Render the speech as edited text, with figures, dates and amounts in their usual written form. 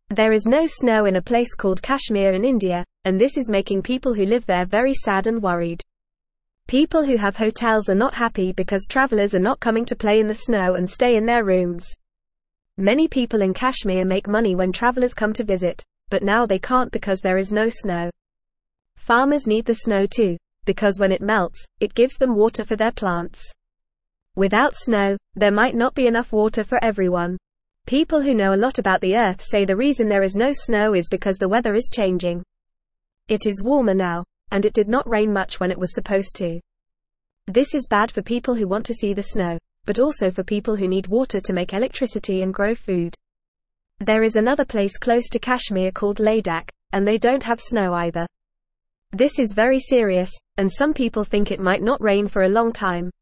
There is no snow in a place called Kashmir in India, and this is making people who live there very sad and worried. People who have hotels are not happy because travelers are not coming to play in the snow and stay in their rooms. Many people in Kashmir make money when travelers come to visit, but now they can't because there is no snow. Farmers need the snow too, because when it melts, it gives them water for their plants. Without snow, there might not be enough water for everyone. People who know a lot about the earth say the reason there is no snow is because the weather is changing. It is warmer now, and it did not rain much when it was supposed to. This is bad for people who want to see the snow, but also for people who need water to make electricity and grow food. There is another place close to Kashmir called Ladakh, and they don't have snow either. This is very serious, and some people think it might not rain for a long time,